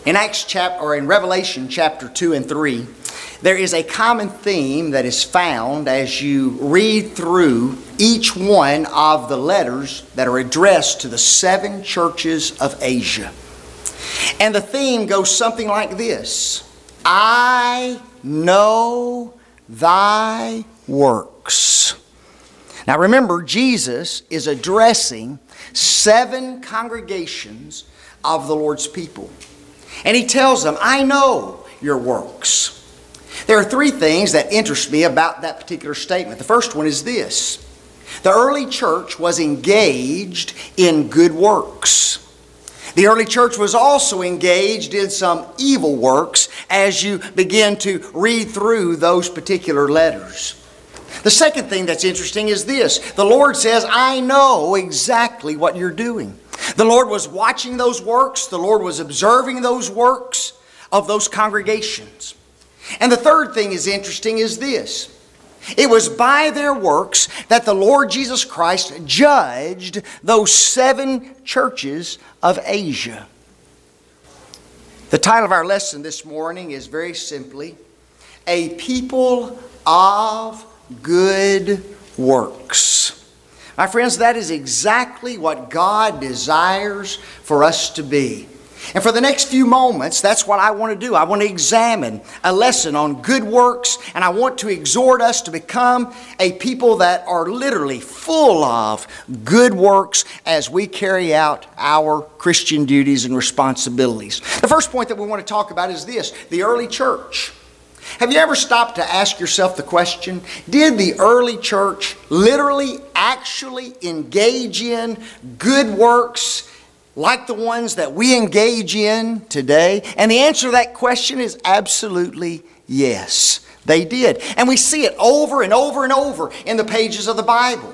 In in Revelation chapter 2 and 3, there is a common theme that is found as you read through each one of the letters that are addressed to the 7 churches of Asia. And the theme goes something like this: I know thy works. Now remember, Jesus is addressing 7 congregations of the Lord's people. And He tells them, I know your works. There are 3 things that interest me about that particular statement. The first one is this: the early church was engaged in good works. The early church was also engaged in some evil works as you begin to read through those particular letters. The second thing that's interesting is this: the Lord says, I know exactly what you're doing. The Lord was watching those works. The Lord was observing those works of those congregations. And the third thing is interesting is this: it was by their works that the Lord Jesus Christ judged those 7 churches of Asia. The title of our lesson this morning is very simply, A People of Good Works. My friends, that is exactly what God desires for us to be. And for the next few moments, that's what I want to do. I want to examine a lesson on good works, and I want to exhort us to become a people that are literally full of good works as we carry out our Christian duties and responsibilities. The first point that we want to talk about is this: the early church. Have you ever stopped to ask yourself the question, did the early church literally, actually engage in good works like the ones that we engage in today? And the answer to that question is absolutely yes, they did. And we see it over and over and over in the pages of the Bible.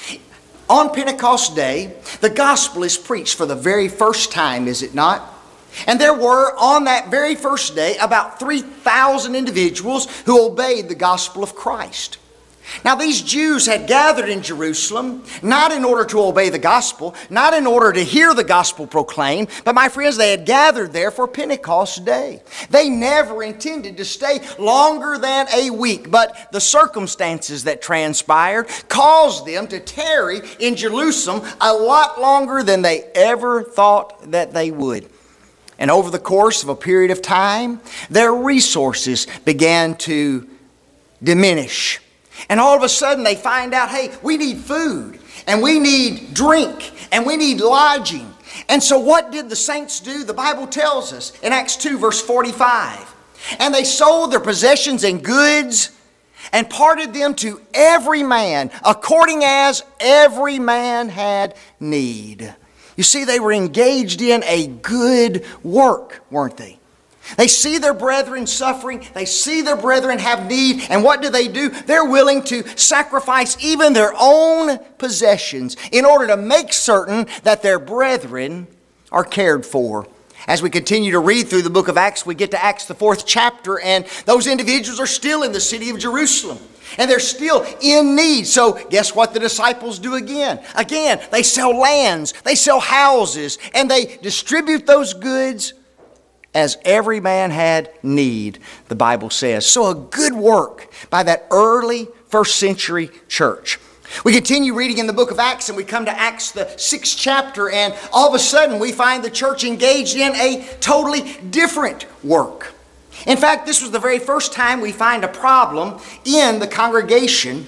On Pentecost Day, the gospel is preached for the very first time, is it not? And there were, on that very first day, about 3,000 individuals who obeyed the gospel of Christ. Now, these Jews had gathered in Jerusalem, not in order to obey the gospel, not in order to hear the gospel proclaimed, but my friends, they had gathered there for Pentecost Day. They never intended to stay longer than a week, but the circumstances that transpired caused them to tarry in Jerusalem a lot longer than they ever thought that they would. And over the course of a period of time, their resources began to diminish. And all of a sudden they find out, hey, we need food, and we need drink, and we need lodging. And so what did the saints do? The Bible tells us in Acts 2 verse 45. And they sold their possessions and goods and parted them to every man according as every man had need. You see, they were engaged in a good work, weren't they? They see their brethren suffering. They see their brethren have need. And what do? They're willing to sacrifice even their own possessions in order to make certain that their brethren are cared for. As we continue to read through the book of Acts, we get to Acts the 4th chapter, and those individuals are still in the city of Jerusalem. And they're still in need. So guess what the disciples do again? Again, they sell lands, they sell houses, and they distribute those goods as every man had need, the Bible says. So a good work by that early first century church. We continue reading in the book of Acts, and we come to Acts the 6th chapter, and all of a sudden we find the church engaged in a totally different work. In fact, this was the very first time we find a problem in the congregation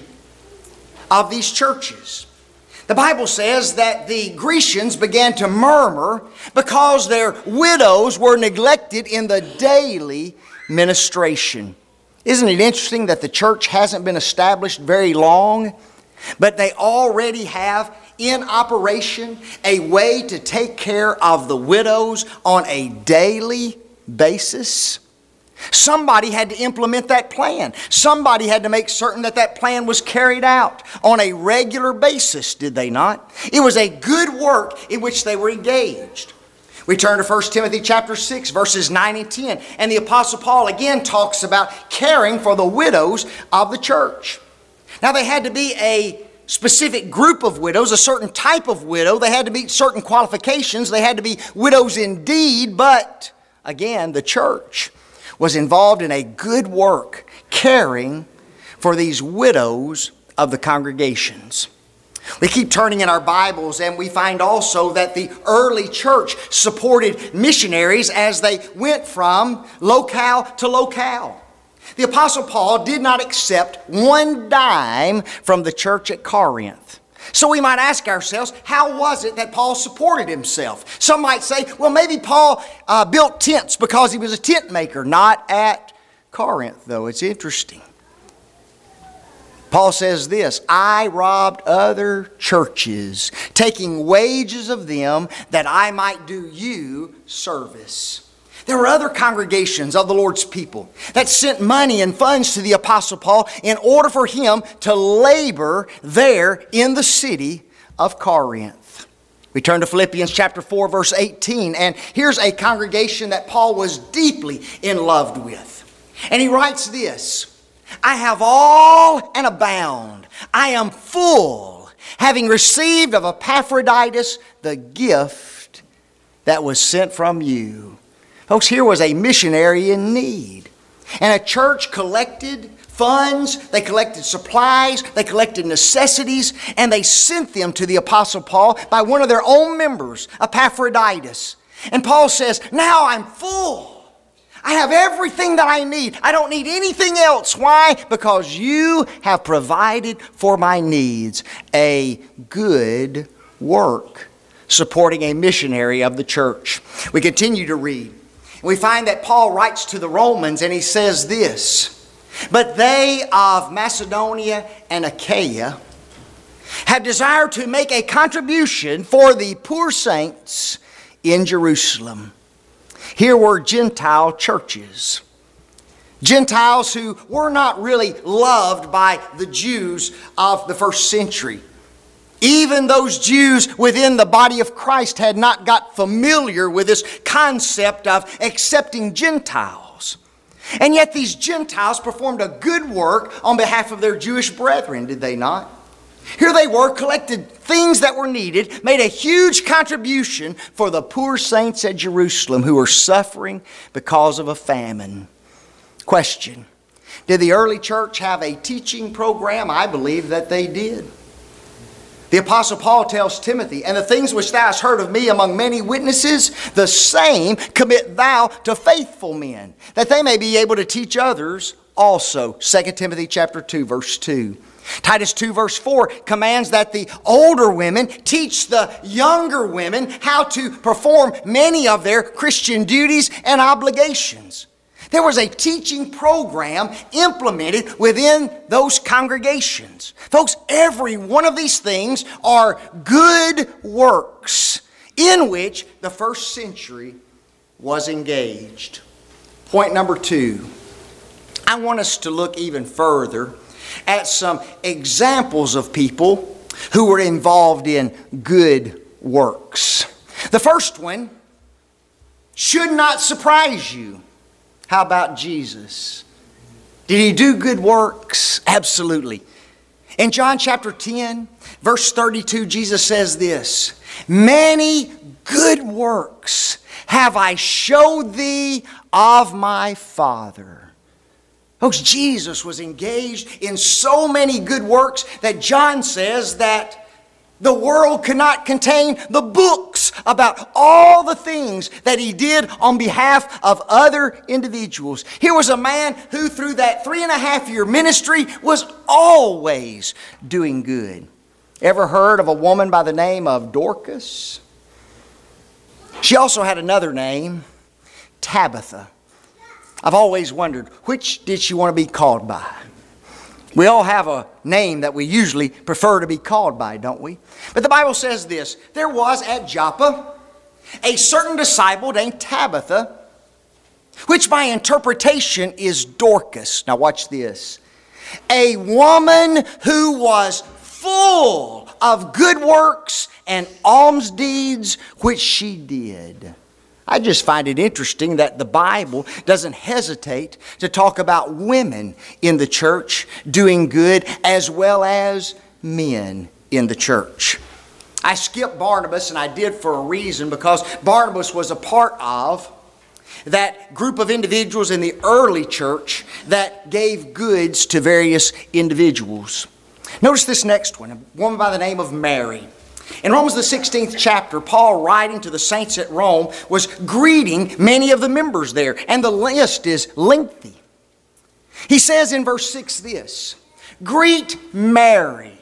of these churches. The Bible says that the Grecians began to murmur because their widows were neglected in the daily ministration. Isn't it interesting that the church hasn't been established very long, but they already have in operation a way to take care of the widows on a daily basis? Somebody had to implement that plan. Somebody had to make certain that that plan was carried out on a regular basis, did they not? It was a good work in which they were engaged. We turn to 1 Timothy chapter 6, verses 9 and 10. And the Apostle Paul again talks about caring for the widows of the church. Now, they had to be a specific group of widows, a certain type of widow. They had to meet certain qualifications. They had to be widows indeed, but again, the church, was involved in a good work, caring for these widows of the congregations. We keep turning in our Bibles and we find also that the early church supported missionaries as they went from locale to locale. The Apostle Paul did not accept one dime from the church at Corinth. So we might ask ourselves, how was it that Paul supported himself? Some might say, well, maybe Paul built tents because he was a tent maker. Not at Corinth, though. It's interesting. Paul says this, I robbed other churches, taking wages of them that I might do you service. There were other congregations of the Lord's people that sent money and funds to the Apostle Paul in order for him to labor there in the city of Corinth. We turn to Philippians chapter 4, verse 18, and here's a congregation that Paul was deeply in love with. And he writes this, I have all and abound. I am full, having received of Epaphroditus the gift that was sent from you. Folks, here was a missionary in need. And a church collected funds, they collected supplies, they collected necessities, and they sent them to the Apostle Paul by one of their own members, Epaphroditus. And Paul says, now I'm full. I have everything that I need. I don't need anything else. Why? Because you have provided for my needs. A good work supporting a missionary of the church. We continue to read. We find that Paul writes to the Romans and he says this, but they of Macedonia and Achaia have desired to make a contribution for the poor saints in Jerusalem. Here were Gentile churches. Gentiles who were not really loved by the Jews of the first century. Even those Jews within the body of Christ had not got familiar with this concept of accepting Gentiles. And yet these Gentiles performed a good work on behalf of their Jewish brethren, did they not? Here they were, collected things that were needed, made a huge contribution for the poor saints at Jerusalem who were suffering because of a famine. Question, did the early church have a teaching program? I believe that they did. The Apostle Paul tells Timothy, and the things which thou hast heard of me among many witnesses, the same commit thou to faithful men, that they may be able to teach others also. 2 Timothy chapter 2, verse 2. Titus 2, verse 4 commands that the older women teach the younger women how to perform many of their Christian duties and obligations. There was a teaching program implemented within those congregations. Folks, every one of these things are good works in which the first century was engaged. Point number 2. I want us to look even further at some examples of people who were involved in good works. The first one should not surprise you. How about Jesus? Did he do good works? Absolutely. In John chapter 10, verse 32, Jesus says this, many good works have I showed thee of my Father. Folks, Jesus was engaged in so many good works that John says that the world cannot contain the books about all the things that he did on behalf of other individuals. Here was a man who through that 3.5-year ministry was always doing good. Ever heard of a woman by the name of Dorcas? She also had another name, Tabitha. I've always wondered, which did she want to be called by? We all have a name that we usually prefer to be called by, don't we? But the Bible says this, there was at Joppa a certain disciple named Tabitha, which by interpretation is Dorcas. Now watch this. A woman who was full of good works and alms deeds, which she did. I just find it interesting that the Bible doesn't hesitate to talk about women in the church doing good as well as men in the church. I skipped Barnabas, and I did for a reason, because Barnabas was a part of that group of individuals in the early church that gave goods to various individuals. Notice this next one, a woman by the name of Mary. In Romans the 16th chapter, Paul, writing to the saints at Rome, was greeting many of the members there, and the list is lengthy. He says in verse 6 this, "Greet Mary."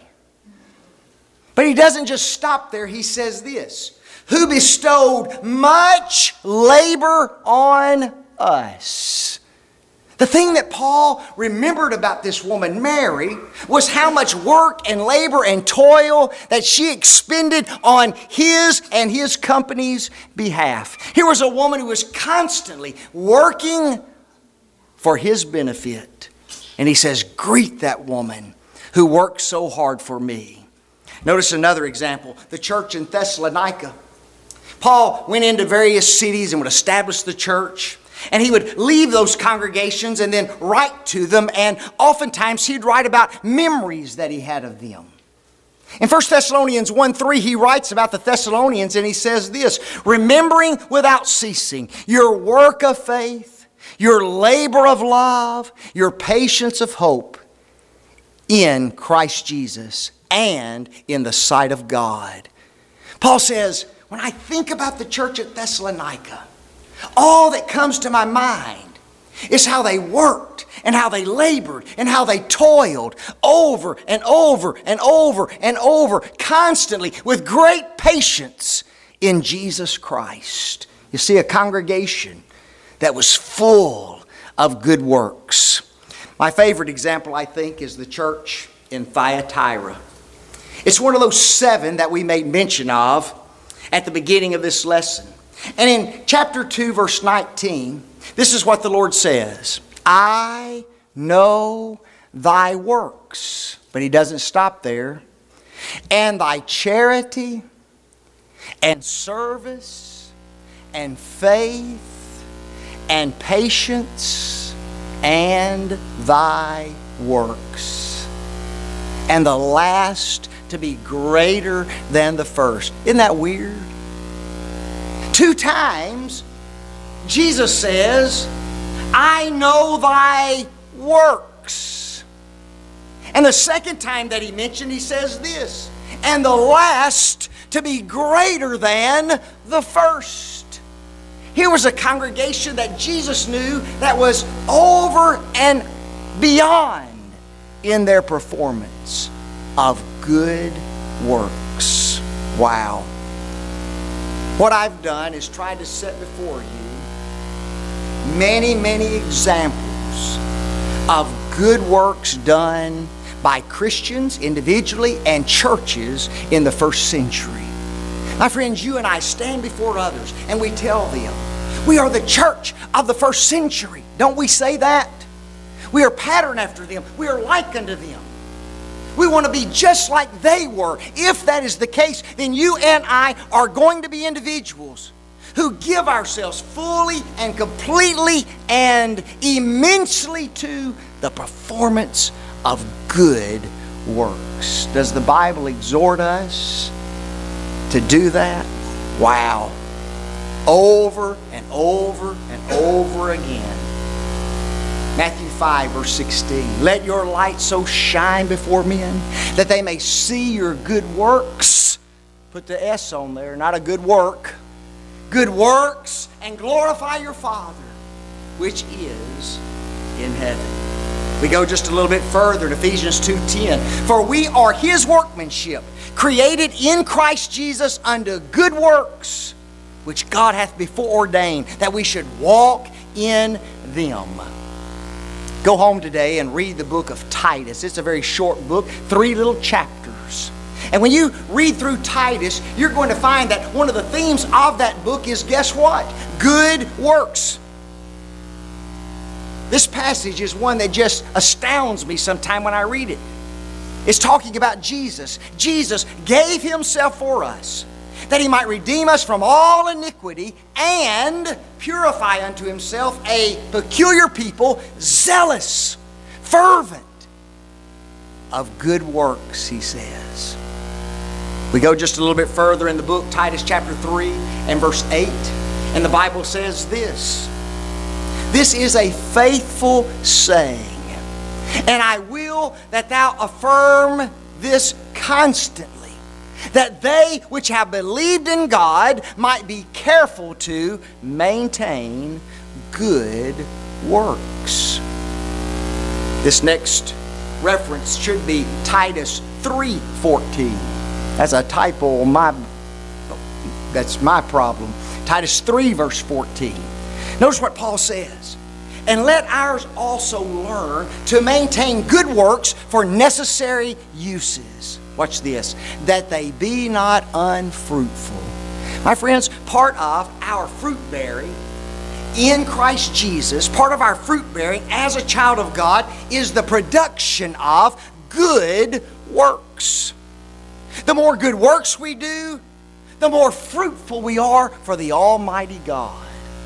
But he doesn't just stop there, he says this, "who bestowed much labor on us." The thing that Paul remembered about this woman, Mary, was how much work and labor and toil that she expended on his and his company's behalf. Here was a woman who was constantly working for his benefit. And he says, "Greet that woman who worked so hard for me." Notice another example, the church in Thessalonica. Paul went into various cities and would establish the church. And he would leave those congregations and then write to them. And oftentimes he'd write about memories that he had of them. In 1 Thessalonians 1:3, he writes about the Thessalonians and he says this, "Remembering without ceasing your work of faith, your labor of love, your patience of hope in Christ Jesus and in the sight of God." Paul says, when I think about the church at Thessalonica, all that comes to my mind is how they worked and how they labored and how they toiled over and over and over and over, constantly with great patience in Jesus Christ. You see, a congregation that was full of good works. My favorite example, I think, is the church in Thyatira. It's one of those 7 that we made mention of at the beginning of this lesson. And in chapter 2, verse 19, this is what the Lord says, "I know thy works." But he doesn't stop there. "And thy charity and service and faith and patience and thy works. And the last to be greater than the first." Isn't that weird? 2 times, Jesus says, "I know thy works." And the second time that he mentioned, he says this, "And the last to be greater than the first." Here was a congregation that Jesus knew that was over and beyond in their performance of good works. Wow. What I've done is tried to set before you many, many examples of good works done by Christians individually and churches in the first century. My friends, you and I stand before others and we tell them, we are the church of the first century. Don't we say that? We are patterned after them. We are like unto them. We want to be just like they were. If that is the case, then you and I are going to be individuals who give ourselves fully and completely and immensely to the performance of good works. Does the Bible exhort us to do that? Wow. Over and over and over again. Matthew 5, verse 16. "Let your light so shine before men that they may see your good works." Put the S on there, not a good work. "Good works, and glorify your Father, which is in heaven." We go just a little bit further in Ephesians 2:10. "For we are His workmanship, created in Christ Jesus unto good works, which God hath before ordained that we should walk in them." Go home today and read the book of Titus. It's a very short book, 3 little chapters. And when you read through Titus, you're going to find that one of the themes of that book is, guess what? Good works. This passage is one that just astounds me sometime when I read it. It's talking about Jesus. Jesus gave Himself for us, that He might redeem us from all iniquity and purify unto Himself a peculiar people, zealous, fervent of good works, He says. We go just a little bit further in the book, Titus chapter 3 and verse 8, and the Bible says this, This is a faithful saying. And I will that thou affirm this constantly, that they which have believed in God might be careful to maintain good works. This next reference should be Titus 3:14. That's a typo on that's my problem. Titus 3 verse 14. Notice what Paul says. And let ours also learn to maintain good works for necessary uses. Watch this. That they be not unfruitful. My friends, part of our fruit bearing in Christ Jesus, part of our fruit bearing as a child of God is the production of good works. The more good works we do, the more fruitful we are for the Almighty God.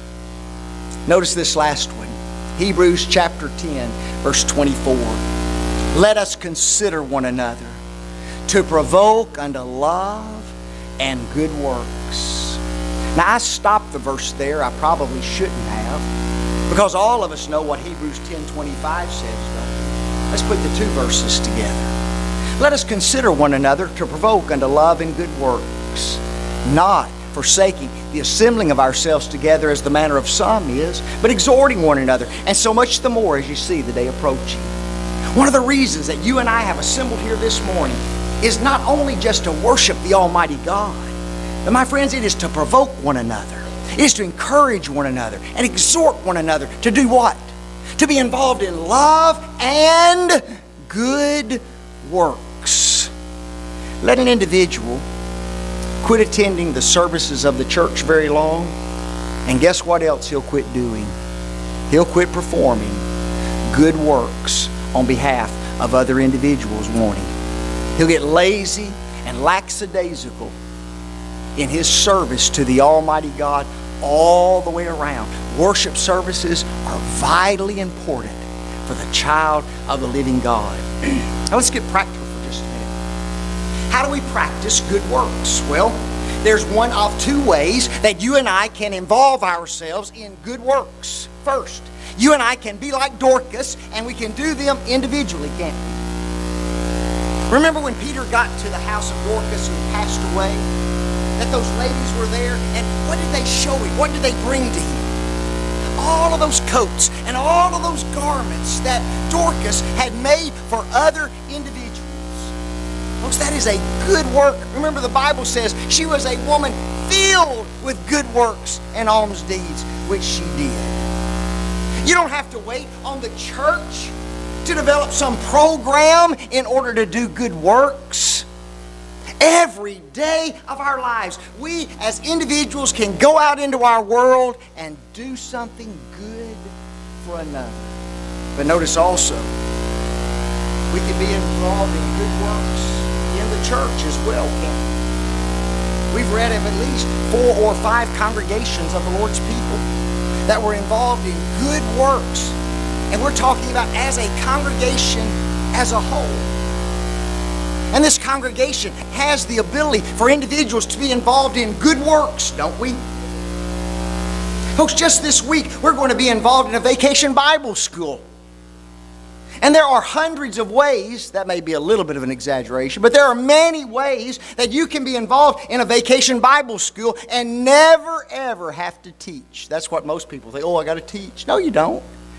Notice this last one. Hebrews chapter 10, verse 24. Let us consider one another to provoke unto love and good works. Now I stopped the verse there. I probably shouldn't have, because all of us know what Hebrews 10:25 says, don't we? Let's put the two verses together. Let us consider one another to provoke unto love and good works, not forsaking the assembling of ourselves together as the manner of some is, but exhorting one another, and so much the more as you see the day approaching. One of the reasons that you and I have assembled here this morning is not only just to worship the Almighty God, but my friends, it is to provoke one another. It is to encourage one another and exhort one another to do what? To be involved in love and good works. Let an individual quit attending the services of the church very long, and guess what else he'll quit doing? He'll quit performing good works on behalf of other individuals, won't he? He'll get lazy and lackadaisical in his service to the Almighty God all the way around. Worship services are vitally important for the child of the living God. Now let's get practical for just a minute. How do we practice good works? Well, there's one of two ways that you and I can involve ourselves in good works. First, you and I can be like Dorcas, and we can do them individually, can't we? Remember when Peter got to the house of Dorcas who passed away? That those ladies were there, and what did they show him? What did they bring to him? All of those coats and all of those garments that Dorcas had made for other individuals. Folks, that is a good work. Remember, the Bible says she was a woman filled with good works and alms deeds, which she did. You don't have to wait on the church to develop some program in order to do good works. Every day of our lives, we as individuals can go out into our world and do something good for another. But notice also, we can be involved in good works in the church as well, can't we? We've read of at least 4 or 5 congregations of the Lord's people that were involved in good works. And we're talking about as a congregation as a whole. And this congregation has the ability for individuals to be involved in good works, don't we? Folks, just this week, we're going to be involved in a vacation Bible school. And there are hundreds of ways, that may be a little bit of an exaggeration, but there are many ways that you can be involved in a vacation Bible school and never, ever have to teach. That's what most people think. Oh, I got to teach. No, you don't.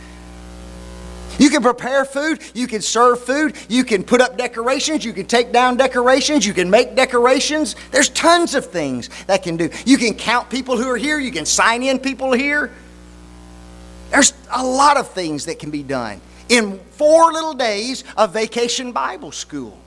You can prepare food, you can serve food, you can put up decorations, you can take down decorations, you can make decorations. There's tons of things that can do. You can count people who are here, you can sign in people here. There's a lot of things that can be done in 4 little days of vacation Bible school.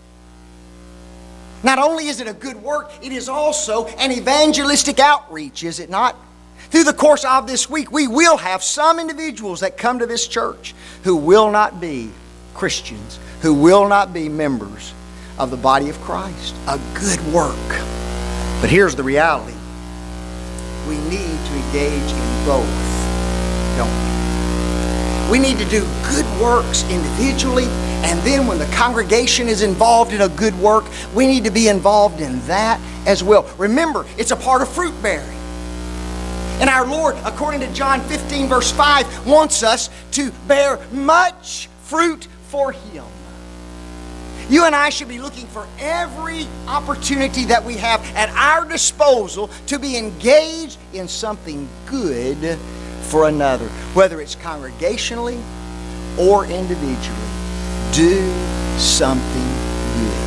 Not only is it a good work, it is also an evangelistic outreach, is it not? Through the course of this week, we will have some individuals that come to this church who will not be Christians, who will not be members of the body of Christ. A good work. But here's the reality. We need to engage in both, don't we? We need to do good works individually, and then when the congregation is involved in a good work, we need to be involved in that as well. Remember, it's a part of fruit bearing. And our Lord, according to John 15, verse 5, wants us to bear much fruit for Him. You and I should be looking for every opportunity that we have at our disposal to be engaged in something good for another, whether it's congregationally or individually. Do something good.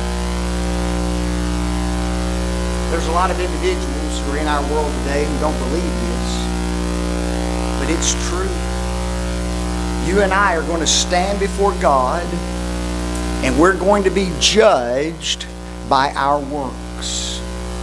There's a lot of individuals who are in our world today who don't believe this, but it's true. You and I are going to stand before God, and we're going to be judged by our works.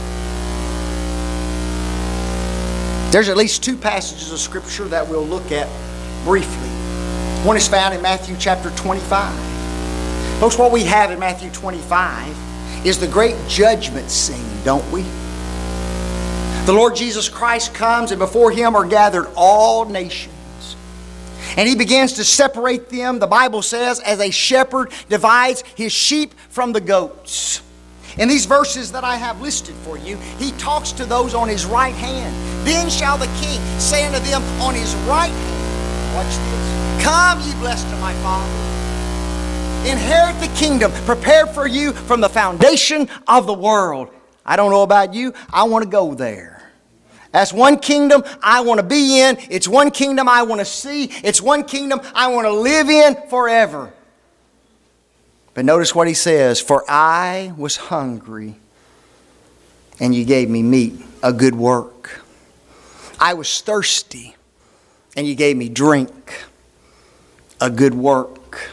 There's at least two passages of Scripture that we'll look at briefly. One is found in Matthew chapter 25. Folks, what we have in Matthew 25 is the great judgment scene, don't we? The Lord Jesus Christ comes, and before Him are gathered all nations. And He begins to separate them, the Bible says, as a shepherd divides his sheep from the goats. In these verses that I have listed for you, He talks to those on His right hand. Then shall the King say unto them on His right hand, watch this, come ye blessed of my Father, inherit the kingdom prepared for you from the foundation of the world. I don't know about you, I want to go there. That's one kingdom I want to be in. It's one kingdom I want to see. It's one kingdom I want to live in forever. But notice what He says, for I was hungry, and you gave me meat, a good work. I was thirsty, and you gave me drink, a good work.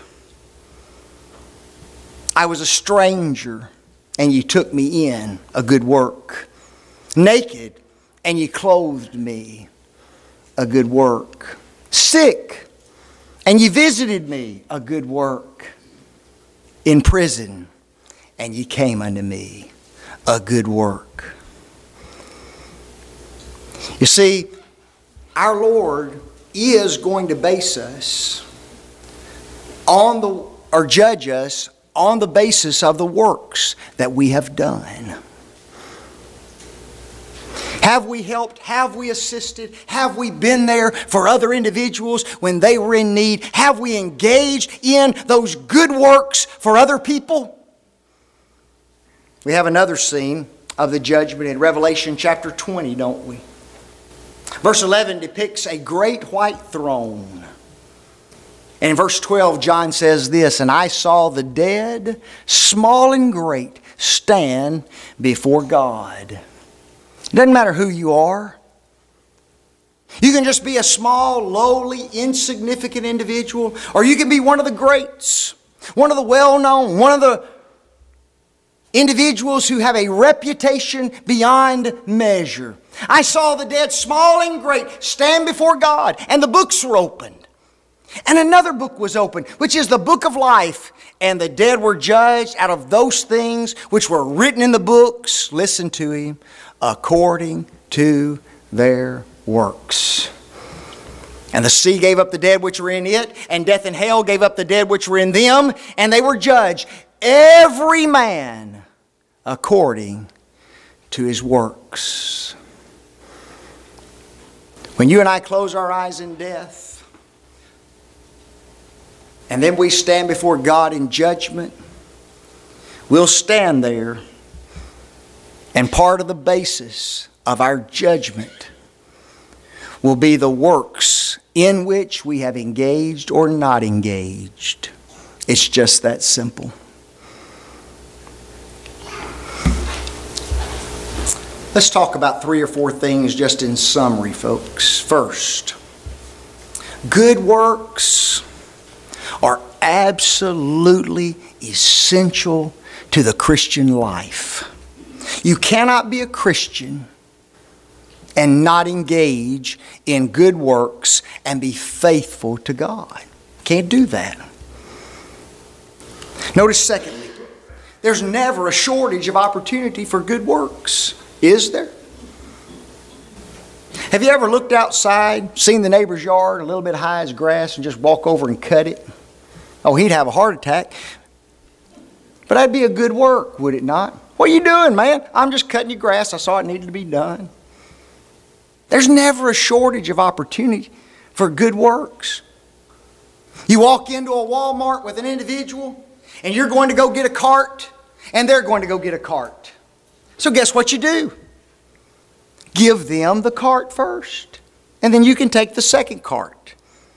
I was a stranger, and you took me in, a good work. Naked, and you clothed me, a good work. Sick, and you visited me, a good work. In prison, and you came unto me, a good work. You see, our Lord is going to base us or judge us on the basis of the works that we have done. Have we helped? Have we assisted? Have we been there for other individuals when they were in need? Have we engaged in those good works for other people? We have another scene of the judgment in Revelation chapter 20, don't we? Verse 11 depicts a great white throne. And in verse 12, John says this, and I saw the dead, small and great, stand before God. It doesn't matter who you are. You can just be a small, lowly, insignificant individual, or you can be one of the greats, one of the well-known, one of the individuals who have a reputation beyond measure. I saw the dead, small and great, stand before God, and the books were opened. And another book was opened, which is the book of life. And the dead were judged out of those things which were written in the books, listen to him, according to their works. And the sea gave up the dead which were in it, and death and hell gave up the dead which were in them, and they were judged, every man according to his works. When you and I close our eyes in death, and then we stand before God in judgment, we'll stand there, and part of the basis of our judgment will be the works in which we have engaged or not engaged. It's just that simple. Let's talk about 3 or 4 things just in summary, folks. First, good works are absolutely essential to the Christian life. You cannot be a Christian and not engage in good works and be faithful to God. Can't do that. Notice secondly, there's never a shortage of opportunity for good works, is there? Have you ever looked outside, seen the neighbor's yard a little bit high as grass, and just walk over and cut it? Oh, he'd have a heart attack. But that'd be a good work, would it not? What are you doing, man? I'm just cutting your grass. I saw it needed to be done. There's never a shortage of opportunity for good works. You walk into a Walmart with an individual, and you're going to go get a cart, and they're going to go get a cart. So guess what you do? Give them the cart first, and then you can take the second cart.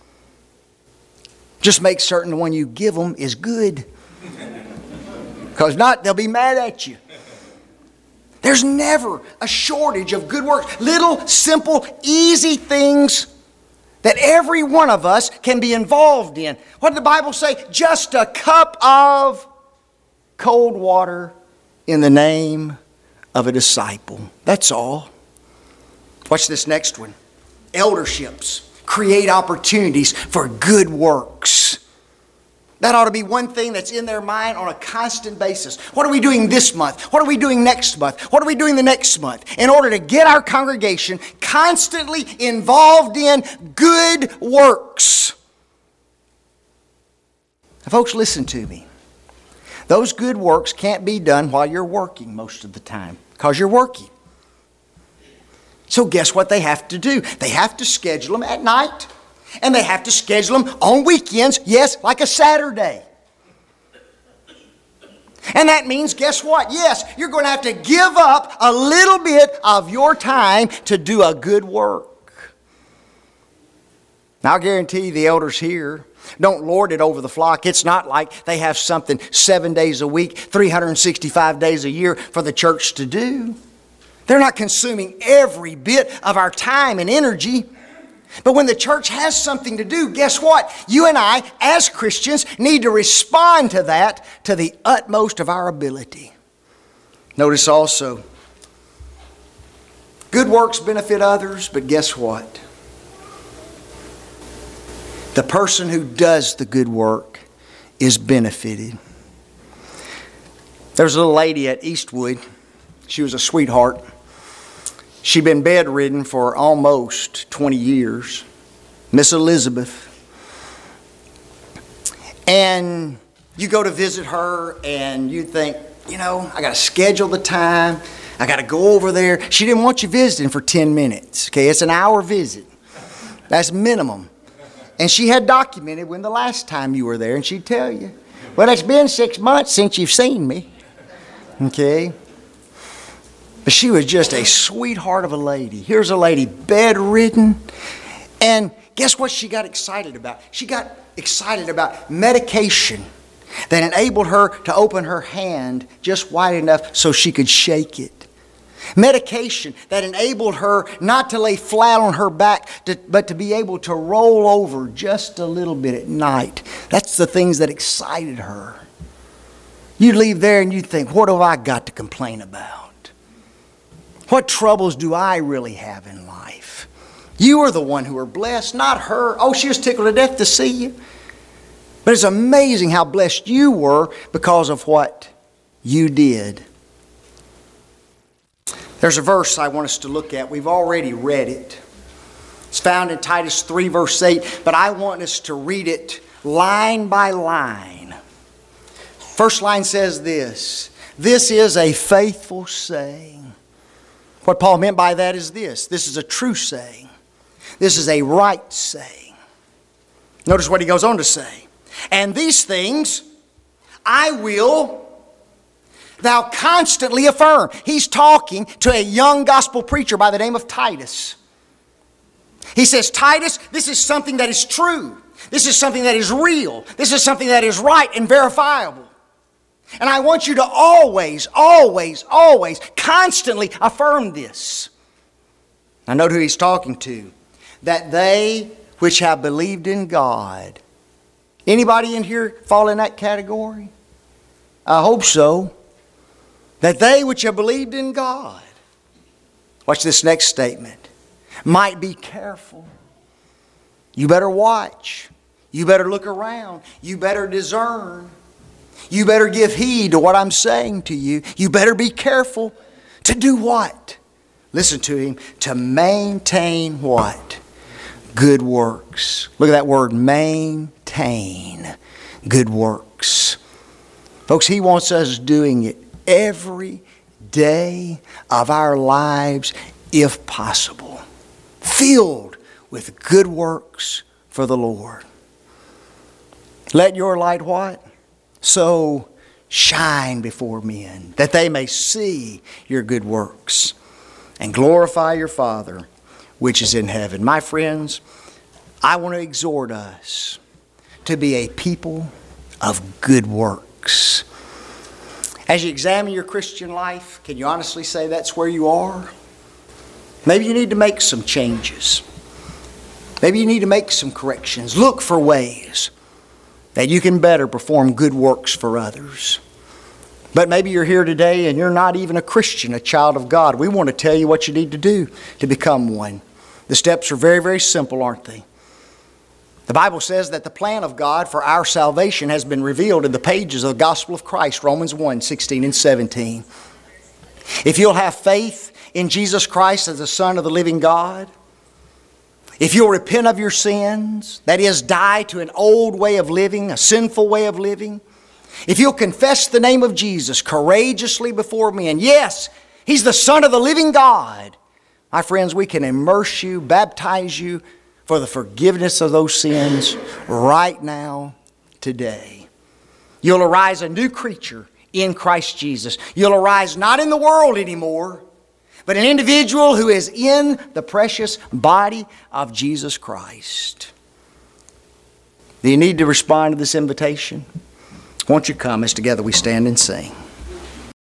Just make certain the one you give them is good. Because not, they'll be mad at you. There's never a shortage of good works. Little, simple, easy things that every one of us can be involved in. What did the Bible say? Just a cup of cold water in the name of a disciple. That's all. Watch this next one. Elderships create opportunities for good works. That ought to be one thing that's in their mind on a constant basis. What are we doing this month? What are we doing next month? What are we doing the next month? In order to get our congregation constantly involved in good works. Now, folks, listen to me. Those good works can't be done while you're working most of the time, because you're working. So guess what they have to do? They have to schedule them at night. And they have to schedule them on weekends, yes, like a Saturday. And that means, guess what? Yes, you're going to have to give up a little bit of your time to do a good work. Now, I'll guarantee you the elders here don't lord it over the flock. It's not like they have something 7 days a week, 365 days a year for the church to do. They're not consuming every bit of our time and energy. But when the church has something to do, guess what? You and I, as Christians, need to respond to that to the utmost of our ability. Notice also, good works benefit others, but guess what? The person who does the good work is benefited. There was a little lady at Eastwood. She was a sweetheart. She'd been bedridden for almost 20 years, Miss Elizabeth. And you go to visit her and you think, I got to schedule the time. I got to go over there. She didn't want you visiting for 10 minutes. Okay, it's an hour visit. That's minimum. And she had documented when the last time you were there, and she'd tell you, well, it's been 6 months since you've seen me. Okay. But she was just a sweetheart of a lady. Here's a lady bedridden. And guess what she got excited about? She got excited about medication that enabled her to open her hand just wide enough so she could shake it. Medication that enabled her not to lay flat on her back, but to be able to roll over just a little bit at night. That's the things that excited her. You leave there and you think, what have I got to complain about? What troubles do I really have in life? You are the one who are blessed, not her. Oh, she was tickled to death to see you. But it's amazing how blessed you were because of what you did. There's a verse I want us to look at. We've already read it. It's found in Titus 3, verse 8, but I want us to read it line by line. First line says this: this is a faithful saying. What Paul meant by that is this: this is a true saying. This is a right saying. Notice what he goes on to say. And these things I will thou constantly affirm. He's talking to a young gospel preacher by the name of Titus. He says, Titus, this is something that is true. This is something that is real. This is something that is right and verifiable. And I want you to always, always, always, constantly affirm this. Now note who he's talking to. That they which have believed in God. Anybody in here fall in that category? I hope so. That they which have believed in God. Watch this next statement. Might be careful. You better watch. You better look around. You better discern. You better give heed to what I'm saying to you. You better be careful. To do what? Listen to him. To maintain what? Good works. Look at that word, maintain. Good works. Folks, he wants us doing it every day of our lives if possible. filled with good works for the Lord. Let your light what? So shine before men, that they may see your good works and glorify your Father which is in heaven. My friends, I want to exhort us to be a people of good works. As you examine your Christian life, can you honestly say that's where you are? Maybe you need to make some changes. Maybe you need to make some corrections. Look for ways that you can better perform good works for others. But maybe you're here today and you're not even a Christian, a child of God. We want to tell you what you need to do to become one. The steps are very, very simple, aren't they? The Bible says that the plan of God for our salvation has been revealed in the pages of the gospel of Christ, Romans 1, 16 and 17. If you'll have faith in Jesus Christ as the Son of the living God, if you'll repent of your sins, that is, die to an old way of living, a sinful way of living, if you'll confess the name of Jesus courageously before men, yes, He's the Son of the living God, my friends, we can immerse you, baptize you for the forgiveness of those sins right now, today. You'll arise a new creature in Christ Jesus. You'll arise not in the world anymore, but an individual who is in the precious body of Jesus Christ. Do you need to respond to this invitation? Won't you come as together we stand and sing?